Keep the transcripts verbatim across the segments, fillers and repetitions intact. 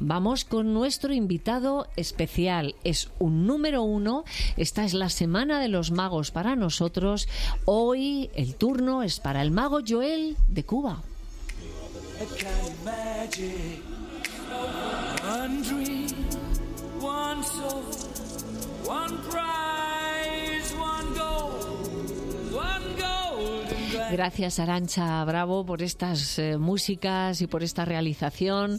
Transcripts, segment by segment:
vamos con nuestro invitado especial. Es un número uno. Esta es la Semana de los Magos para nosotros. Hoy el turno es para el mago Joel de Cuba. One dream, one soul, one prize, one goal, one golden glance. Gracias, Arantxa Bravo, por estas eh, músicas y por esta realización.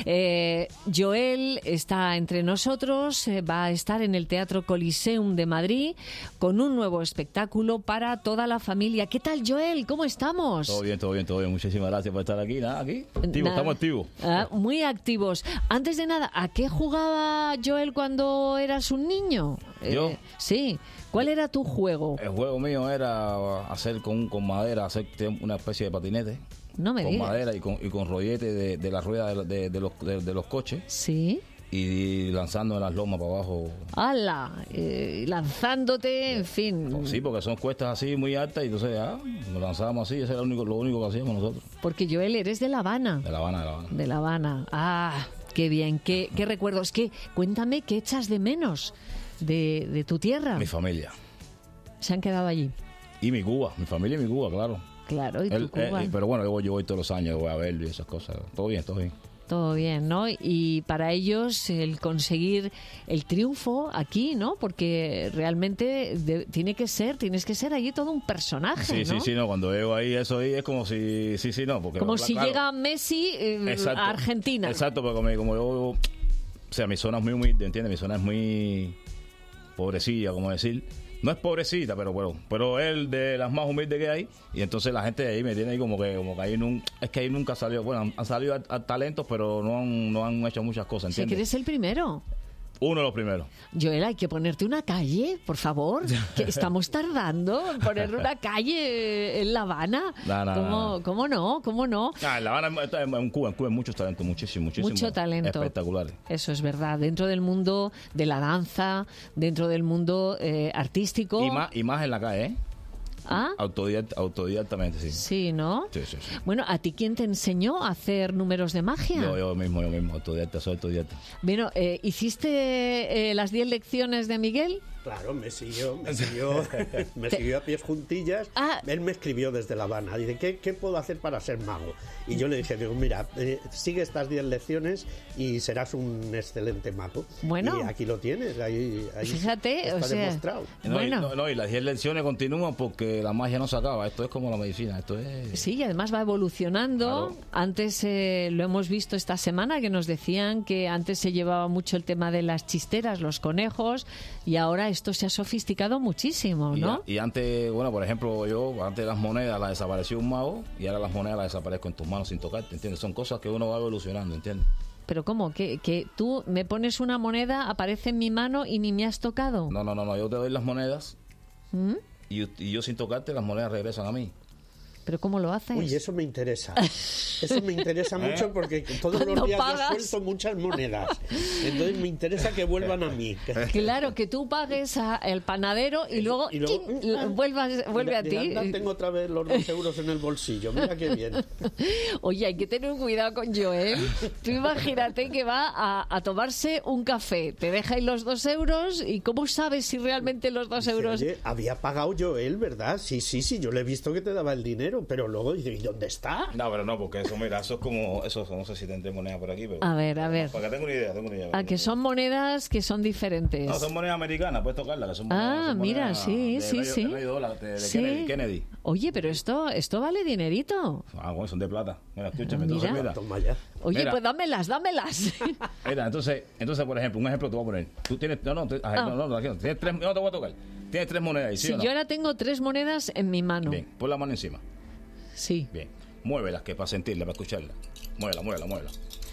Eh, Joel está entre nosotros, eh, va a estar en el Teatro Coliseum de Madrid con un nuevo espectáculo para toda la familia. ¿Qué tal, Joel? ¿Cómo estamos? Todo bien, todo bien, todo bien. Muchísimas gracias por estar aquí. Nada, aquí. Activo, Nada. estamos activos. Ah, muy activos. Antes de nada, ¿a qué jugaba Joel cuando eras un niño? ¿Yo? Eh, sí. ¿Cuál era tu juego? El juego mío era hacer con, con madera, hacer una especie de patinete. No me con digas. madera y con, y con rollete de, de la rueda de, de, de los, de, de los coches. Sí. Y lanzando en las lomas para abajo. ¡Hala! Eh, lanzándote, en fin. Pues sí, porque son cuestas así muy altas y entonces ah, nos lanzábamos así. Eso era lo único, lo único que hacíamos nosotros. Porque Joel, eres de La Habana. De La Habana, de La Habana. De La Habana. Ah, qué bien, qué, qué recuerdos. ¿Qué? Cuéntame, ¿qué echas de menos de, de tu tierra? Mi familia. Se han quedado allí. Y mi Cuba, mi familia y mi Cuba, claro. Claro, y tu Él, Cuba. eh, pero bueno, yo voy, yo voy todos los años, voy a verlo y esas cosas. Todo bien, todo bien. Todo bien, ¿no? Y para ellos el conseguir el triunfo aquí, ¿no? Porque realmente de, tiene que ser, tienes que ser allí todo un personaje, Sí, ¿no? sí, sí, no, cuando veo ahí eso ahí es como si, sí, sí, no, porque... Como si claro, llega Messi eh, a Argentina. Exacto, pero como, como yo, o sea, mi zona es muy humilde, ¿entiendes? Mi zona es muy pobrecilla, como decir. No es pobrecita, pero bueno, pero es de las más humildes que hay. Y entonces la gente de ahí me tiene ahí como que, como que ahí nun, es que ahí nunca salió, bueno, han, han salido a, a talentos, pero no han, no han hecho muchas cosas, O sea, ¿entiendes? que eres el primero. Uno de los primeros. Joel, hay que ponerte una calle, por favor, que estamos tardando en poner una calle en La Habana. No, no, ¿Cómo, no, no. ¿Cómo no? ¿Cómo no? Ah, en La Habana, en Cuba, en Cuba hay muchos talentos, muchísimo, muchísimo. Mucho talento. Espectaculares. Eso es verdad. Dentro del mundo de la danza, dentro del mundo eh, artístico. Y más, y más en la calle, ¿eh? ¿Ah? Autodidacta, autodidactamente, sí. Sí, ¿no? Sí, sí, sí. Bueno, ¿a ti quién te enseñó a hacer números de magia? Yo, yo mismo, yo mismo, autodidacta, soy autodidacta. Bueno, eh, ¿hiciste eh, las diez lecciones de Miguel? Claro, me siguió, me siguió, me siguió a pies juntillas. Ah. Él me escribió desde La Habana. Dice, ¿qué, qué puedo hacer para ser mago? Y yo le dije, digo, mira, eh, sigue estas diez lecciones y serás un excelente mago. Bueno. Y aquí lo tienes, ahí, ahí Fíjate, está o sea, demostrado. No, Bueno. y, no, no, y las diez lecciones continúan porque la magia no se acaba. Esto es como la medicina, esto es... Sí, y además va evolucionando. Claro. Antes eh, lo hemos visto esta semana, que nos decían que antes se llevaba mucho el tema de las chisteras, los conejos, y ahora esto se ha sofisticado muchísimo, Y, ¿no? y antes, bueno, por ejemplo, yo, antes las monedas las desapareció un mago y ahora las monedas las desaparezco en tus manos sin tocarte, ¿entiendes? Son cosas que uno va evolucionando, ¿entiendes? Pero ¿cómo? ¿Que, que tú me pones una moneda, aparece en mi mano y ni me has tocado? No, no, no, no, yo te doy las monedas ¿Mm? y, y yo sin tocarte las monedas regresan a mí. ¿Pero cómo lo haces? Uy, eso me interesa. Eso me interesa mucho porque todos los Cuando días pagas. yo suelto muchas monedas. Entonces me interesa que vuelvan a mí. Claro, que tú pagues al panadero y luego, Y luego, ¡chin! ah, vuelvas, vuelve a Diga, ti. anda, tengo otra vez los dos euros en el bolsillo. Mira qué bien. Oye, hay que tener cuidado con Joel. Tú imagínate que va a, a tomarse un café, te deja ahí los dos euros y ¿cómo sabes si realmente los dos euros... Oye, había pagado yo él, ¿verdad? Sí, sí, sí, yo le he visto que te daba el dinero, pero luego dice, ¿y dónde está? No, pero no, porque eso, mira, eso es como, eso, no sé si tendré moneda por aquí, pero... A ver, a ver. Para que tengo una idea, tengo una idea. A que son monedas que son diferentes. No, son monedas americanas, puedes tocarlas. Que son monedas, Ah, son mira, monedas sí, de sí, medio- sí. de medio dólar, de, de Sí. Kennedy, Kennedy. Oye, pero esto, esto vale dinerito. Ah, bueno, son de plata. Mira, escúchame, Mira. entonces mira. Toma ya. Oye, Mira. pues dámelas, dámelas. Mira, entonces, entonces, por ejemplo, un ejemplo te voy a poner. Tú tienes, no, no, te- Ah. no, no, no, aquí no, tienes tres, no te voy a tocar. Tienes tres monedas ahí, ¿sí Si o no? yo ahora tengo tres monedas en mi mano. Bien, pon la mano encima. Sí. Bien, muévelas, que para sentirla, para escucharla. Muévela, muévela, muévela.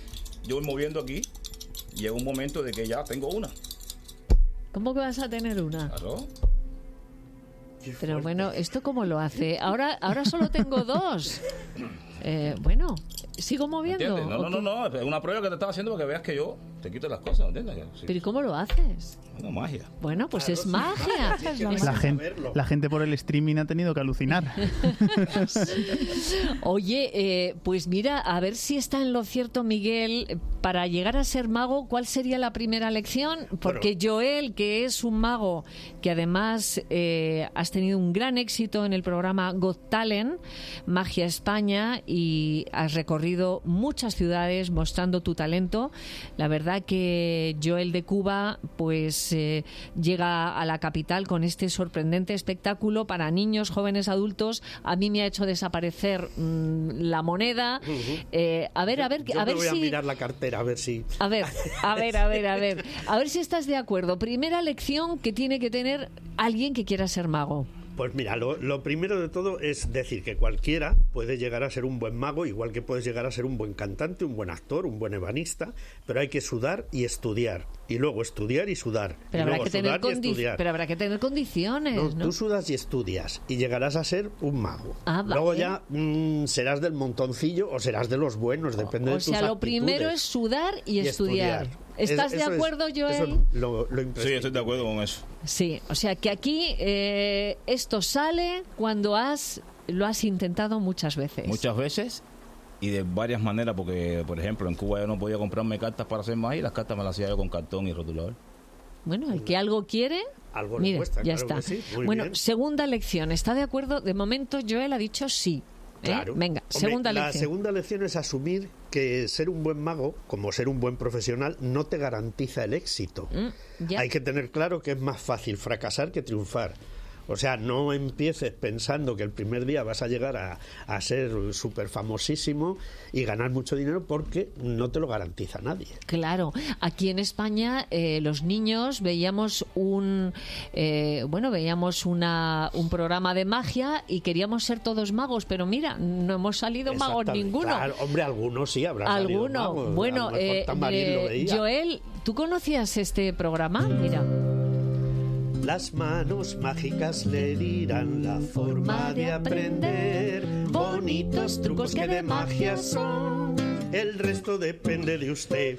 Yo voy moviendo aquí, llega un momento de que ya tengo una. ¿Cómo que vas a tener una? Claro. Pero bueno, ¿esto cómo lo hace? Ahora, ahora solo tengo dos. Eh, bueno, ¿sigo moviendo? ¿Entiendes? No, ¿O no, no, qué? no, es una prueba que te estaba haciendo para que veas que yo te quito las cosas, ¿entiendes? Sí. ¿Pero y cómo lo haces? Una magia. Bueno, pues Claro, es sí. magia. Sí, sí, Es- sí. La gente, saberlo. la gente por el streaming ha tenido que alucinar. Oye, eh, pues mira, a ver si está en lo cierto Miguel, para llegar a ser mago, ¿cuál sería la primera lección? Porque bueno, Joel, que es un mago que además eh, has tenido un gran éxito en el programa Got Talent, Magia España, y has recorrido muchas ciudades mostrando tu talento. La verdad que Joel de Cuba pues eh, llega a la capital con este sorprendente espectáculo para niños, jóvenes, adultos. A mí me ha hecho desaparecer mmm, la moneda. Uh-huh. eh, a ver, yo, a ver, yo a ver voy si... a mirar la cartera, a ver si... A ver, a ver, a ver, a ver. A ver si estás de acuerdo. Primera lección que tiene que tener alguien que quiera ser mago. Pues mira, lo, lo primero de todo es decir que cualquiera puede llegar a ser un buen mago, igual que puedes llegar a ser un buen cantante, un buen actor, un buen ebanista, pero hay que sudar y estudiar. Y luego estudiar y sudar. Pero, y habrá, luego que tener sudar y condi- estudiar. pero habrá que tener condiciones, ¿no? No, tú sudas y estudias y llegarás a ser un mago. Ah, vale. Luego ya mmm, serás del montoncillo o serás de los buenos, depende o de tus sea, lo actitudes. primero es sudar y, y estudiar. estudiar. ¿Estás Es- de acuerdo, es, Joel? Eso es lo, lo Sí, estoy de acuerdo con eso. Sí, o sea que aquí eh, esto sale cuando has lo has intentado muchas veces. Muchas veces y de varias maneras, porque, por ejemplo, en Cuba yo no podía comprarme cartas para hacer magia y las cartas me las hacía yo con cartón y rotulador. Bueno, el que algo quiere, Algo le mira, cuesta, ya claro está. que sí, muy Bueno, bien. segunda lección, ¿está de acuerdo? De momento Joel ha dicho sí. ¿eh? Claro. Venga, Hombre, segunda la lección. segunda lección es asumir que ser un buen mago, como ser un buen profesional, no te garantiza el éxito. Mm, ya. Hay que tener claro que es más fácil fracasar que triunfar. O sea, no empieces pensando que el primer día vas a llegar a, a ser súper famosísimo y ganar mucho dinero, porque no te lo garantiza nadie. Claro, aquí en España eh, los niños veíamos un eh, bueno veíamos una un programa de magia y queríamos ser todos magos, pero mira, no hemos salido magos Exactamente. ninguno. Claro, hombre, algunos sí habrán salido Alguno. magos. Bueno, A lo mejor eh, Tamarín lo eh, veía. Joel, ¿tú conocías este programa? Mira. Las manos mágicas le dirán la forma de aprender. Bonitos trucos que de magia son. El resto depende de usted.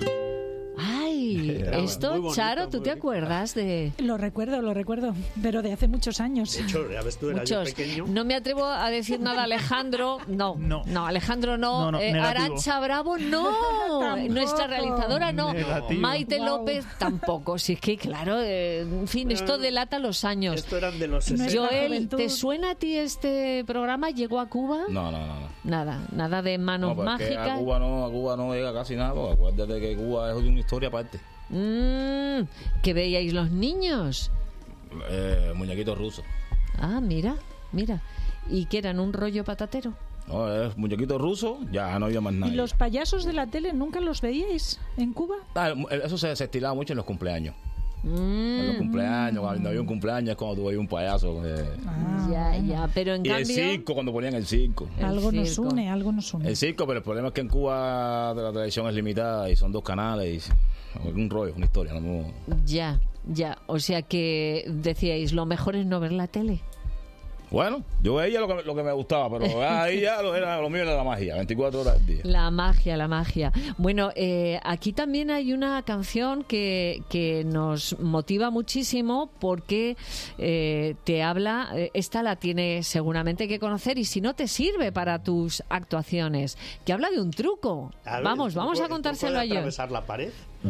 Ay, Era muy esto, bonito, Charo, ¿tú muy te bonito. acuerdas de...? Lo recuerdo, lo recuerdo, pero de hace muchos años. De hecho, ya ves tú, era yo Muchos. pequeño. No me atrevo a decir nada, Alejandro. No, no, No. Alejandro no. No, no, Eh, negativo. Arantxa Bravo no. Tampoco. Nuestra realizadora no. Negativo. Maite Wow. López tampoco. Si es que, claro, eh, en fin, esto delata los años. Esto eran de los No es sesenta. la Joel, juventud. ¿te suena a ti este programa? ¿Llegó a Cuba? No, no, no. no. Nada, nada de manos No, porque mágicas. a Cuba no, a Cuba no llega casi nada, porque acuérdate que Cuba es una historia aparte. Mm, ¿qué veíais los niños? Eh, muñequitos rusos. Ah, mira, mira. ¿Y qué eran? ¿Un rollo patatero? No, es muñequitos rusos, ya no había más ¿Y nada. los payasos de la tele nunca los veíais en Cuba? Ah, eso se, se estilaba mucho en los cumpleaños. Mm, En los cumpleaños, cuando había un cumpleaños, es cuando tú veías un payaso. eh. ya, ya, pero en Y el cambio... circo, cuando ponían el circo. El Algo nos circo. une, algo nos une. El circo, pero el problema es que en Cuba la televisión es limitada y son dos canales. Y, un rollo, una historia. ¿no? Ya, ya. O sea que decíais, lo mejor es no ver la tele. Bueno, yo veía lo que, lo que me gustaba, pero ahí ya lo, era, lo mío era la magia, veinticuatro horas al día. La magia, la magia. Bueno, eh, aquí también hay una canción que, que nos motiva muchísimo porque eh, te habla, eh, esta la tienes seguramente que conocer y si no te sirve para tus actuaciones, que habla de un truco. A ver, Vamos, el vamos truco- a el contárselo truco a de John. atravesar la pared.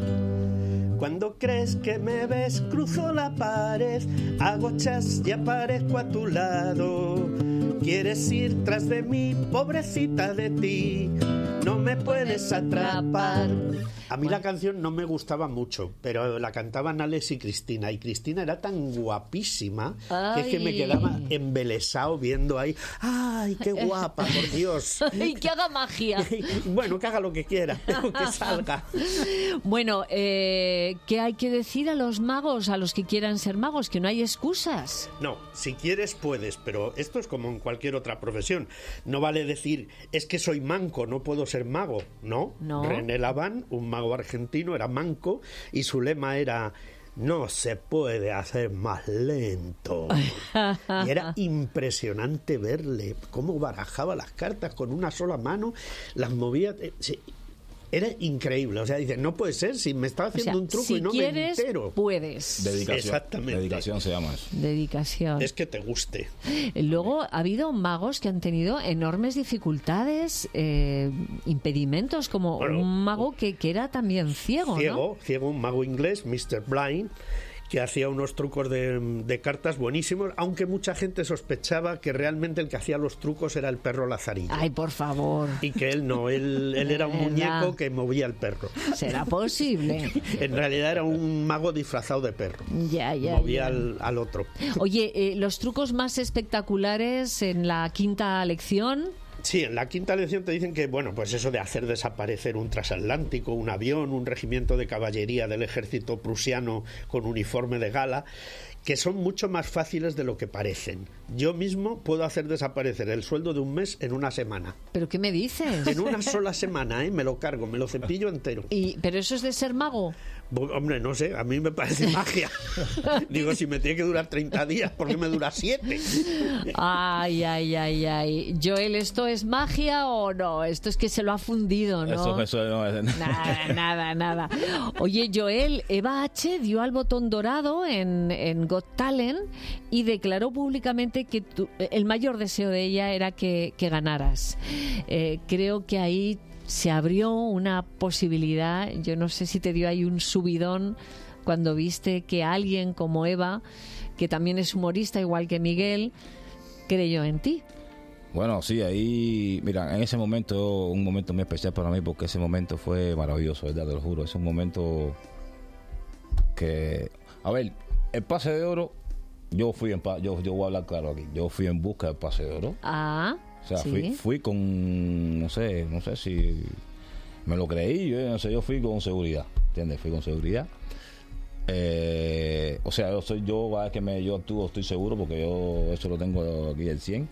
Cuando crees que me ves, cruzo la pared, hago chas y aparezco a tu lado. Quieres ir tras de mí, pobrecita de ti, no me puedes atrapar. A mí la canción no me gustaba mucho, pero la cantaban Alex y Cristina, y Cristina era tan guapísima que es que me Ay. quedaba embelesado viendo ahí. ¡Ay, qué guapa, por Dios! Y que haga magia. Bueno, que haga lo que quiera, pero que salga. Bueno, eh, ¿qué hay que decir a los magos, a los que quieran ser magos? Que no hay excusas. No, si quieres puedes, pero esto es como en cualquier otra profesión. No vale decir, es que soy manco, no puedo ser mago. No, No. René Laván, un mago argentino, era manco y su lema era... No se puede hacer más lento. Y era impresionante verle cómo barajaba las cartas con una sola mano, las movía... eh, sí. Era increíble. O sea, dice, no puede ser, si me estaba haciendo O sea, un truco si y no quieres, me entero. puedes. Dedicación. Exactamente. Dedicación se llama eso. Dedicación. Es que te guste. Luego ha habido magos que han tenido enormes dificultades, eh, impedimentos, como Bueno, un mago que, que era también ciego, Ciego, ciego, un mago inglés, mister Blind, que hacía unos trucos de, de cartas buenísimos, aunque mucha gente sospechaba que realmente el que hacía los trucos era el perro Lazarillo. ¿no? Ay, por favor. Y que él no, él, él era un ¿Verdad? muñeco que movía el perro. ¿Será posible? En realidad era un mago disfrazado de perro. Ya, ya. Movía ya. al, al otro. Oye, eh, los trucos más espectaculares en la quinta lección. Sí, en la quinta lección te dicen que, bueno, pues eso de hacer desaparecer un transatlántico, un avión, un regimiento de caballería del ejército prusiano con uniforme de gala, que son mucho más fáciles de lo que parecen. Yo mismo puedo hacer desaparecer el sueldo de un mes en una semana. ¿Pero qué me dices? En una sola semana, ¿eh? Me lo cargo, me lo cepillo entero. Y, ¿pero eso es de ser mago? Bu- Hombre, no sé, a mí me parece magia. Digo, si me tiene que durar treinta días, ¿por qué me dura siete? Ay, ay, ay, ay. Joel, ¿esto es magia o no? Esto es que se lo ha fundido, ¿no? Eso, eso no es... Nada, nada, nada. Oye, Joel, Eva H. dio al botón dorado en, en Got Talent y declaró públicamente que tu- el mayor deseo de ella era que, que ganaras. Eh, creo que ahí se abrió una posibilidad. Yo no sé si te dio ahí un subidón cuando viste que alguien como Eva, que también es humorista igual que Miguel, creyó en ti. Bueno, sí, ahí, mira, en ese momento, un momento muy especial para mí, porque ese momento fue maravilloso, ¿verdad? Te lo juro. Es un momento que, a ver, el pase de oro, yo fui en, pa- yo, yo voy a hablar claro aquí, yo fui en busca del pase de oro. Ah, O sea, sí. fui, fui con, no sé, no sé si me lo creí, yo no sé, yo fui con seguridad, ¿entiendes? Fui con seguridad. Eh, o sea, yo soy yo, va, que me, yo actúo, estoy seguro, porque yo eso lo tengo aquí al cien.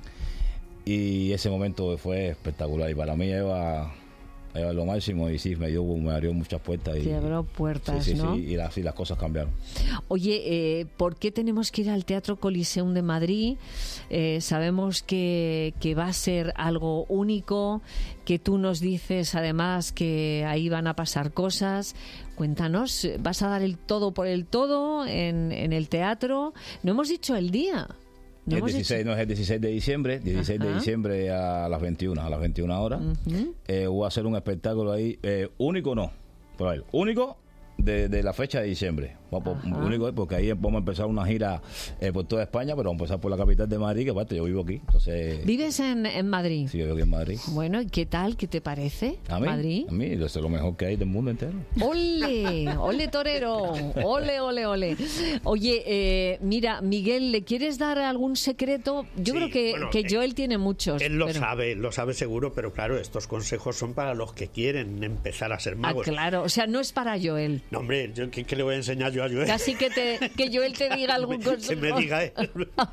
Y ese momento fue espectacular. Y para mí, Eva, Eva es lo máximo. Y sí, me, dio, me abrió muchas puertas. Y, Te abrió puertas, sí, sí, ¿no? sí, y las, y las cosas cambiaron. Oye, eh, ¿por qué tenemos que ir al Teatro Coliseum de Madrid? Eh, sabemos que, que va a ser algo único, que tú nos dices además que ahí van a pasar cosas. Cuéntanos, ¿vas a dar el todo por el todo en, en el teatro? No hemos dicho el día. No el hemos dieciséis, dicho- no, es el dieciséis de diciembre, dieciséis de Ajá. diciembre a las veintiuna, a las veintiuna horas. Ujú. Eh, voy a hacer un espectáculo ahí, eh, único no, por ahí, único de, de la fecha de diciembre. Vamos por- Ajá. único, porque ahí vamos a empezar una gira eh, por toda España, pero vamos a empezar por la capital de Madrid, que aparte yo vivo aquí. Entonces, ¿Vives en, en Madrid? sí, yo vivo aquí en Madrid. Bueno, ¿y qué tal? ¿Qué te parece? A mí, Madrid. a mí, eso es lo mejor que hay del mundo entero. ¡Ole! ¡Ole, torero! ¡Ole, ole, ole! Oye, eh, mira, Miguel, ¿le quieres dar algún secreto? Yo Sí, creo que, bueno, que eh, Joel tiene muchos. Él lo pero- sabe, lo sabe seguro, pero claro, estos consejos son para los que quieren empezar a ser Ah, magos. claro, o sea, no es para Joel. No, hombre, ¿yo, ¿qué, qué le voy a enseñar yo a Joel? Casi que, te, que Joel te diga algún que consejo. me diga él.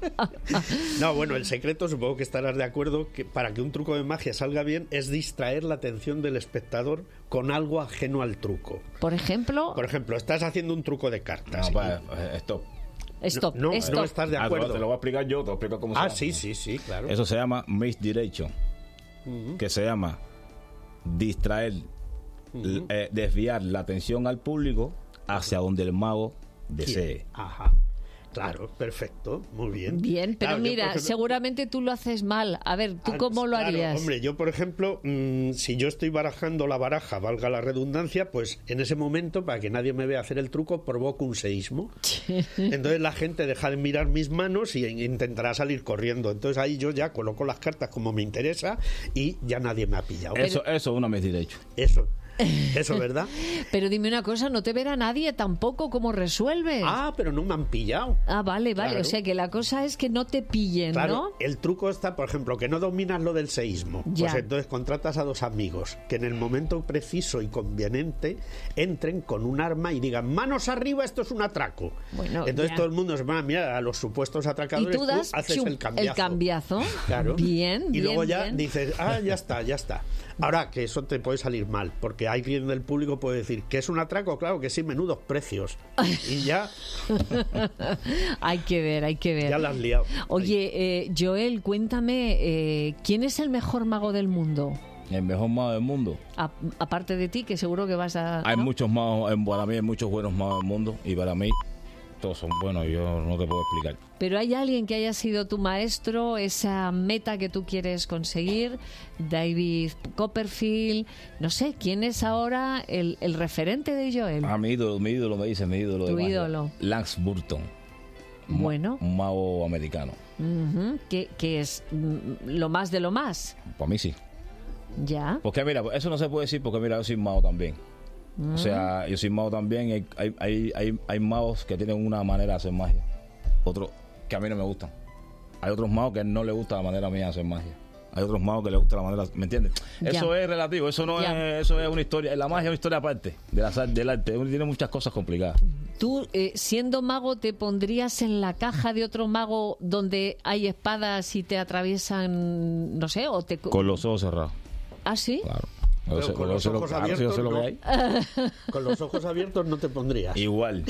No, bueno, el secreto, supongo que estarás de acuerdo, que para que un truco de magia salga bien es distraer la atención del espectador con algo ajeno al truco. Por ejemplo, Por ejemplo, estás haciendo un truco de cartas. No, pa, eh, stop. stop, no, no stop. estás de Ah, acuerdo. te lo voy a explicar yo, te lo explico cómo se Ah, llama. sí, sí, sí, claro. Eso se llama misdirection, que se llama distraer, l- eh, desviar la atención al público hacia donde el mago desee. Ajá. Claro, perfecto, muy bien. Bien, pero Claro, yo, mira, por ejemplo- seguramente tú lo haces mal. A ver, ¿tú Ah, cómo lo claro, harías? Hombre, yo, por ejemplo, mmm, si yo estoy barajando la baraja, valga la redundancia, pues en ese momento, para que nadie me vea hacer el truco, provoco un seísmo. Entonces la gente deja de mirar mis manos y intentará salir corriendo. Entonces ahí yo ya coloco las cartas como me interesa y ya nadie me ha pillado. Eso, eso es una misdirection. Eso, eso, ¿verdad? Pero dime una cosa, no te verá nadie tampoco cómo resuelves. Ah, pero no me han pillado. Ah, vale, vale. Claro. O sea que la cosa es que no te pillen, Claro, ¿no? el truco está, por ejemplo, que no dominas lo del seísmo. Ya. Pues entonces contratas a dos amigos que en el momento preciso y conveniente entren con un arma y digan, manos arriba, esto es un atraco. Bueno, entonces ya. todo el mundo se va a mirar a los supuestos Y atracadores, tú das haces chum, el cambiazo. el cambiazo. Claro. Bien, y bien, luego ya bien. dices, ah, ya está, ya está. Ahora, que eso te puede salir mal, porque alguien del público puede decir, ¿que es un atraco? Claro que sí, menudos precios. Y ya, Hay que ver, hay que ver. ya la has liado. Oye, eh, Joel, cuéntame, eh, ¿quién es el mejor mago del mundo? El mejor mago del mundo. A- aparte de ti, que seguro que vas a... Hay ¿no? muchos magos, en- para mí hay muchos buenos magos del mundo y para mí todos son buenos, yo no te puedo explicar. Pero hay alguien que haya sido tu maestro, esa meta que tú quieres conseguir, David Copperfield, no sé, ¿quién es ahora el, el referente de Joel? Ah, mi ídolo, mi ídolo me dice, mi ídolo de Tu magia. ídolo. Lance Burton. Un- Bueno. Un mago americano. Ujú, que, que es mm, lo más de lo más, Para mí sí. ya. Porque mira, eso no se puede decir porque mira, yo soy mago también. Mm. O sea, yo soy mago también y hay, hay, hay, hay, hay magos que tienen una manera de hacer magia. Otros que a mí no me gustan. Hay otros magos que no les gusta la manera mía de hacer magia. Hay otros magos que les gusta la manera... ¿Me entiendes? Ya. Eso es relativo, eso no Ya. es... Eso es una historia... La magia es una historia aparte de la, del arte. Uno tiene muchas cosas complicadas. Tú, eh, siendo mago, ¿te pondrías en la caja de otro mago donde hay espadas y te atraviesan, no sé, o te... Con los ojos cerrados. ¿Ah, sí? Claro. Pero Yo sé- con yo los sé lo- ojos claro, si yo abiertos, sé lo que no. hay. Con los ojos abiertos no te pondrías. Igual.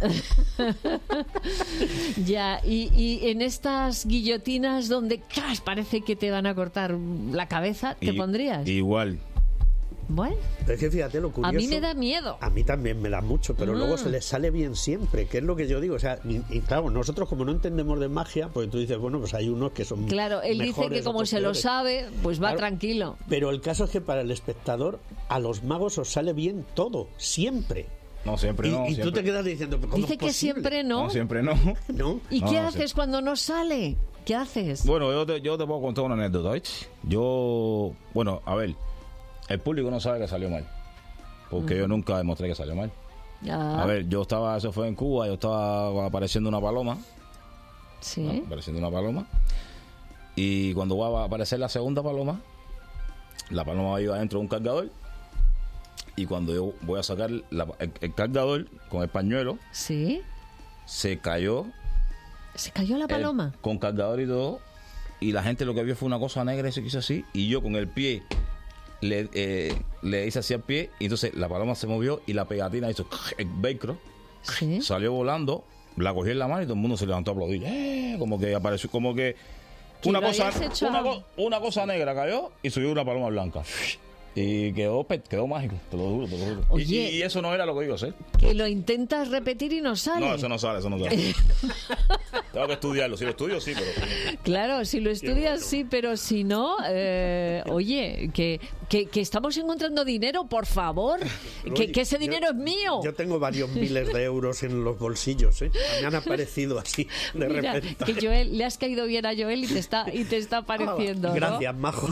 Ya, y, y en estas guillotinas donde ¡crash! Parece que te van a cortar la cabeza, ¿te I- pondrías? Igual. Bueno, Pero es que fíjate lo curioso. a mí me da miedo. A mí también me da mucho, pero Mm. luego se les sale bien siempre, que es lo que yo digo. O sea, y, y claro, nosotros como no entendemos de magia, pues tú dices, bueno, pues hay unos que son Claro, él dice mejores, que como otros se lo peores. sabe, pues va Claro. tranquilo. Pero el caso es que para el espectador, a los magos os sale bien todo, siempre. No, siempre y no. y tú siempre. te quedas diciendo, ¿cómo Dice es que posible? siempre no. No, siempre no. ¿No? ¿Y No, qué no, haces sí. cuando no sale? ¿Qué haces? Bueno, yo te, yo te puedo contar una anécdota, ¿oíste? Yo, bueno, a ver, el público no sabe que salió mal, porque yo nunca demostré que salió mal. Ah, A ver, yo estaba, eso fue en Cuba, yo estaba apareciendo una paloma, sí. ¿no? Apareciendo una paloma, y cuando va a aparecer la segunda paloma, la paloma iba dentro de un cargador, y cuando yo voy a sacar la- el, el cargador con el pañuelo, Sí. se cayó Se cayó la el- paloma. con cargador y todo, y la gente lo que vio fue una cosa negra y se hizo así, y yo con el pie le, eh, le hice así al pie, y entonces la paloma se movió y la pegatina hizo el velcro, Sí. salió volando, la cogí en la mano y todo el mundo se levantó a aplaudir. ¡Eh! Como que apareció, como que Que una lo cosa, habías hecho una, a- co- una cosa negra cayó y subió una paloma blanca. Y quedó, pe- quedó mágico, te lo juro, te lo juro. Y- Oye. Y, y eso no era lo que iba a hacer. Que lo intentas repetir y no sale. No, eso no sale, eso no sale. Tengo que estudiarlo. Si lo estudio, sí, pero... Claro, si lo estudias sí, pero si no, eh, oye, que, que, que estamos encontrando dinero, por favor, que, Oye, que ese yo- dinero es mío. Yo tengo varios miles de euros en los bolsillos, ¿eh? Me han aparecido así, de Mira, repente. que Joel, le has caído bien a Joel y te está, y te está apareciendo, ¿no? Gracias, majo.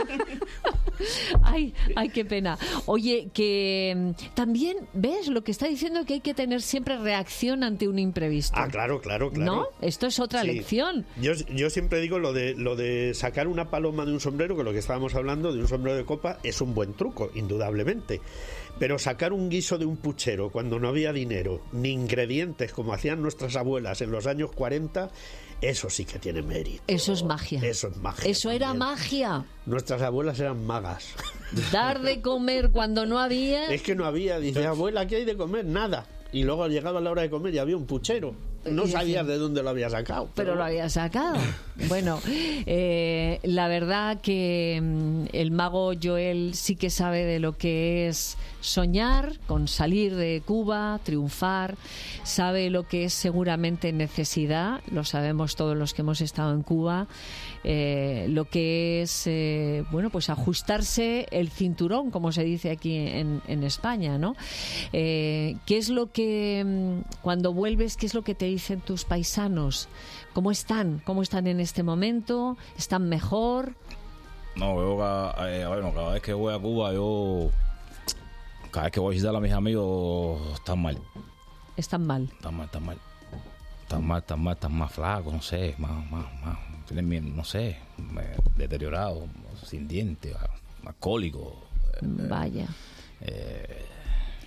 Ay, ay, qué pena. Oye, que mm, también, ¿ves lo que está diciendo? Que hay que tener siempre reacción ante un imprevisto. Ah, claro, claro, claro. ¿No? Esto es otra Sí. lección. Yo, yo siempre digo lo de lo de sacar una paloma de un sombrero, que lo que estábamos hablando de un sombrero de copa es un buen truco, indudablemente. Pero sacar un guiso de un puchero cuando no había dinero, ni ingredientes como hacían nuestras abuelas en los años cuarenta, eso sí que tiene mérito. Eso es magia. Eso es magia. Eso era también. magia. Nuestras abuelas eran magas. Dar de comer cuando no había. Es que no había, dice, abuela, ¿qué hay de comer? Nada. Y luego llegaba la hora de comer y había un puchero. No Y sabías decía- de dónde lo había sacado. Pero lo había sacado. Bueno, eh, la verdad que mm, el mago Joel sí que sabe de lo que es soñar con salir de Cuba, triunfar, sabe lo que es seguramente necesidad, lo sabemos todos los que hemos estado en Cuba, eh, lo que es, eh, bueno, pues ajustarse el cinturón, como se dice aquí en, en España, ¿no? Eh, ¿Qué es lo que, mm, cuando vuelves, qué es lo que te dicen tus paisanos? ¿Cómo están? ¿Cómo están en este momento? ¿Están mejor? No, yo cada, eh, bueno, cada vez que voy a Cuba, yo... Cada vez que voy a visitar a mis amigos, están mal. ¿Están mal? Están mal, están mal. Están mal, están mal, están más flacos, no sé, más, más, más. Tienen bien, no sé, eh, deteriorados, sin dientes, alcohólicos. Vaya.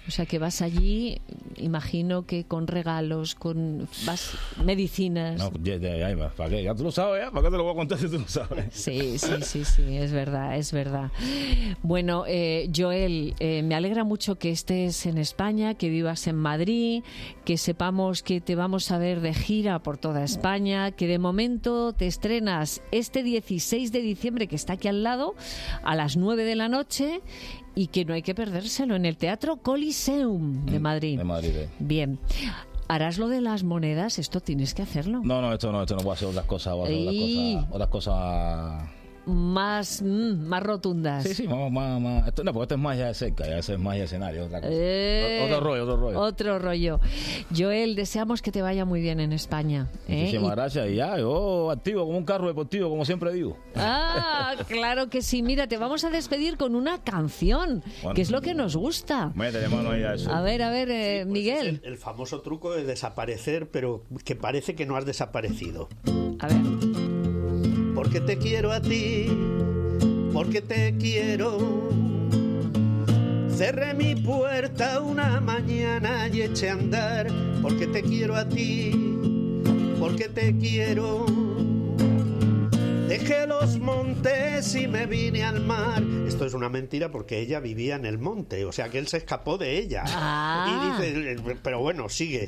O sea que vas allí, imagino que con regalos, con vas, medicinas. No, ya, ya, ya, ¿para qué? Ya tú lo sabes, ¿eh? ¿Para qué te lo voy a contar si tú lo sabes? Sí, sí, sí, sí, es verdad, es verdad. Bueno, eh, Joel, eh, me alegra mucho que estés en España, que vivas en Madrid, que sepamos que te vamos a ver de gira por toda España, que de momento te estrenas este dieciséis de diciembre, que está aquí al lado, a las nueve de la noche, y que no hay que perdérselo en el Teatro Coliseum de Madrid. De Madrid, eh. Bien. ¿Harás lo de las monedas? Esto tienes que hacerlo. No, no, esto no, esto no voy a hacer otras cosas, voy a hacer Y... otras cosas, otras cosas... Más, mm, más rotundas. Sí, sí, más, más, más. Esto, no, porque esto es magia de cerca, ya eso es magia de escenario, otra cosa. Eh, otro rollo, otro rollo. Otro rollo. Joel, deseamos que te vaya muy bien en España. ¿eh? Muchísimas Y- gracias. Y ya, yo activo como un carro deportivo, como siempre digo. Ah, claro que sí. Mira, te vamos a despedir con una canción, Bueno. que es lo que nos gusta. Métele mano ahí a eso. A ver, a ver, eh, Pues Miguel. es el, el famoso truco de desaparecer, pero que parece que no has desaparecido. A ver. Porque te quiero a ti, porque te quiero. Cerré mi puerta una mañana y eché a andar, porque te quiero a ti, porque te quiero. Dejé los montes y me vine al mar. Esto es una mentira porque ella vivía en el monte, o sea que él se escapó de ella. Ah. Y dice, pero bueno, sigue.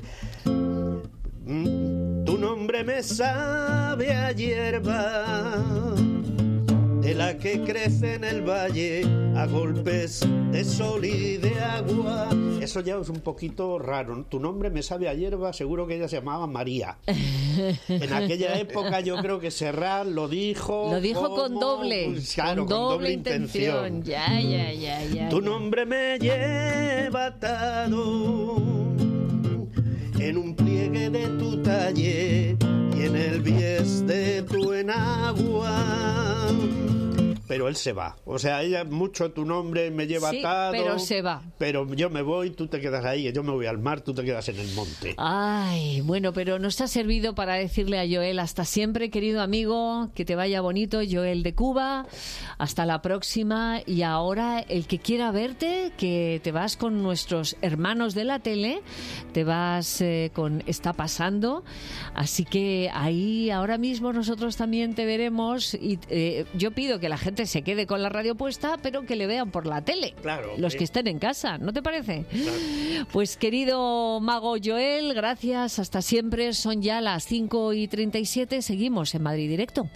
Mm, Tu nombre me sabe a hierba, de la que crece en el valle a golpes de sol y de agua. Eso ya es un poquito raro. Tu nombre me sabe a hierba, seguro que ella se llamaba María. En aquella época yo creo que Serrat lo dijo... Lo dijo con como- doble, pues, claro, con doble intención. Ya, ya, ya, ya. Tu ya. nombre me lleva atado en un pliegue de tu talle y en el bies de tu enagua. Pero él se va. O sea, ella mucho tu nombre me lleva Sí, atado. pero se va. Pero yo me voy, tú te quedas ahí. Yo me voy al mar, tú te quedas en el monte. Ay, bueno, pero nos ha servido para decirle a Joel hasta siempre, querido amigo, que te vaya bonito, Joel de Cuba, hasta la próxima. Y ahora, el que quiera verte, que te vas con nuestros hermanos de la tele, te vas eh, con Está Pasando, así que ahí ahora mismo nosotros también te veremos y eh, yo pido que la gente se quede con la radio puesta, pero que le vean por la tele. Claro, Los sí. que estén en casa, ¿no te parece? Pues querido mago Joel, gracias, hasta siempre. Son ya las cinco y treinta y siete. Seguimos en Madrid Directo.